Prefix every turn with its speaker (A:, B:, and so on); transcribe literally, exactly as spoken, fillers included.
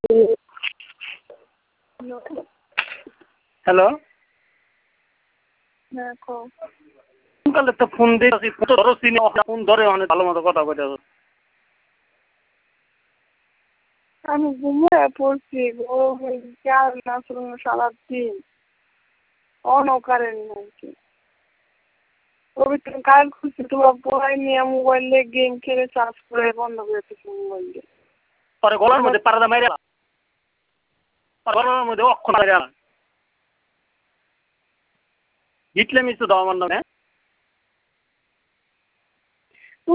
A: hello
B: হ্যাঁ কও
A: কালে তো ফোন দিয়েছি ধরো চিনি ফোন ধরে অনেক ভালো মতো কথা কইতে
B: আমি ঘুমিয়ে পড়ছি ও খেয়াল না শুনো সারাদিন অনও কারেন্ট নাই কি পবিত্র কারেন্ট খুঁজছি তোমার বই নিয়ে মোবাইলে গেম খেলে চার্জ করে বন্ধ করে দিচ্ছি মোবাইল দিয়ে
A: পরে গলার মধ্যে পারদা মাইরে গলার মধ্যে অক্ষর মাইরে হিটলে মিশতে দাও আমার নামে